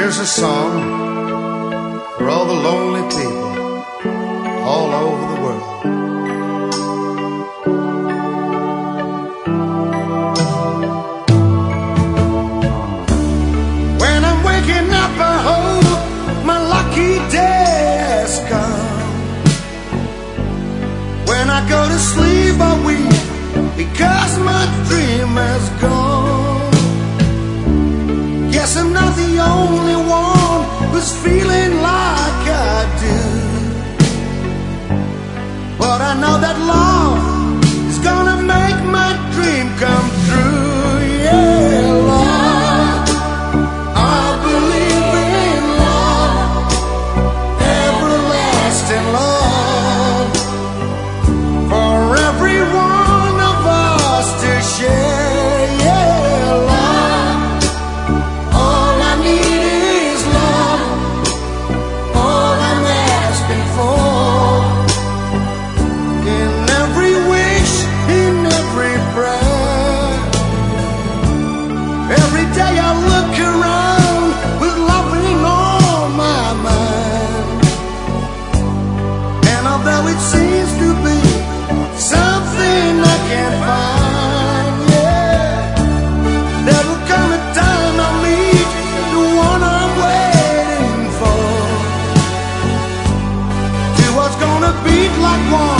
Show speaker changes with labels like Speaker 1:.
Speaker 1: Here's a song for all the lonely people all over the world. When I'm waking up, I hope my lucky day has come. When I go to sleep, I weep because my dream has gone. Guess I'm not the only one who's feeling like I do, but I know that love is gonna make my dream come true. Yeah, love, I believe in love, everlasting love, for every one of us to share. Yeah, love, all I need is love, all I'm asking for. In every wish, in every prayer, every day I look around with loving on my mind. And although it seems to be something I can't find, yeah, there will come a time I'll meet the one I'm waiting for. Two hearts gonna beat like one.